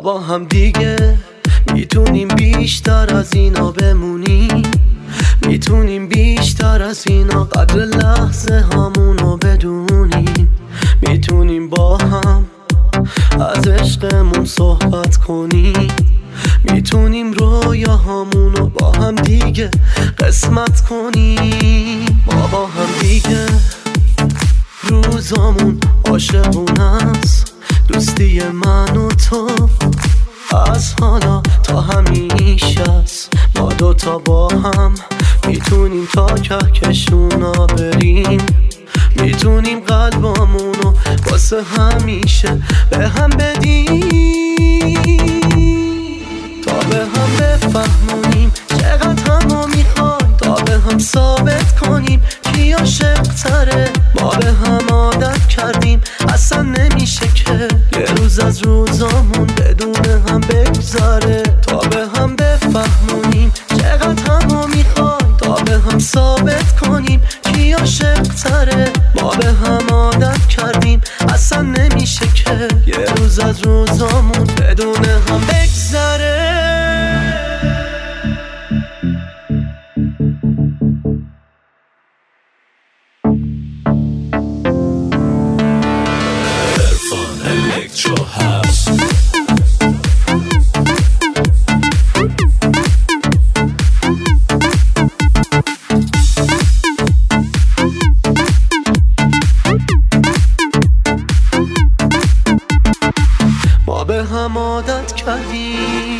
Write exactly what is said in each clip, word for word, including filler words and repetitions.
با هم دیگه میتونیم بیشتر از اینا بمونیم، میتونیم بیشتر از اینا قدر لحظه همونو بدونیم، میتونیم با هم از عشقمون صحبت کنیم، میتونیم رویاهامونو با هم دیگه قسمت کنیم. ما با هم دیگه روزامون عاشقونه است، دوستی من و تو از حالا تا همیشه است. ما دوتا با هم میتونیم تا کهکشونا بریم، میتونیم قلبامونو واسه همیشه به هم بدیم، تا به هم بفهمونیم چقدر همو میخوایم، تا به هم ثابت کنیم کی عاشق تره. ما به هم عادت کردیم اصلا نمیشه که یه روز از روزامون بدون هم بگذره، تا به هم بفهمونیم چقدر همو میخوایم، تا به هم ثابت کنیم کی عاشق تره. ما به هم عادت کردیم اصلا نمیشه که یه روز از روزامون بدون هم بگذره. Electro House. ما به هم عادت کردیم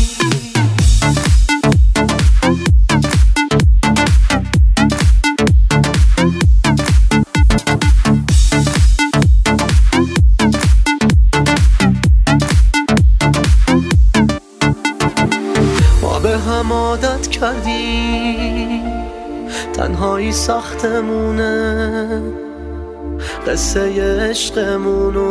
به هم عادت کردیم تنهایی سختمونه، قصه عشقمونو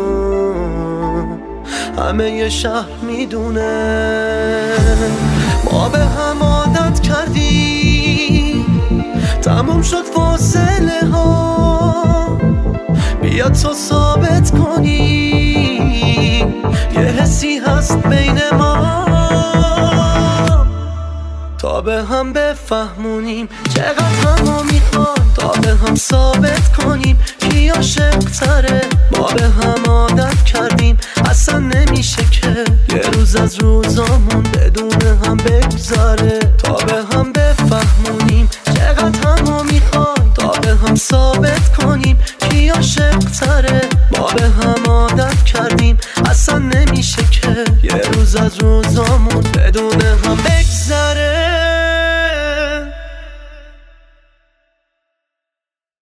همه ی شهر میدونه. ما به هم عادت کردیم تموم شد فاصله ها، بیا تو ثابت کنیم یه حسی هست بین ما، تا به هم بفهمونیم چقدر همو میخوایم، تا به هم ثابت کنیم کی عاشق تره. ما به هم عادت کردیم اصلا نمیشه که یه روز از روزامون بدون هم بگذره، تا به هم بفهمونیم چقدر همو میخوایم، تا به هم ثابت کنیم کی عاشق تره. ما به هم عادت کردیم اصلا نمیشه که یه روز از روزامون بدون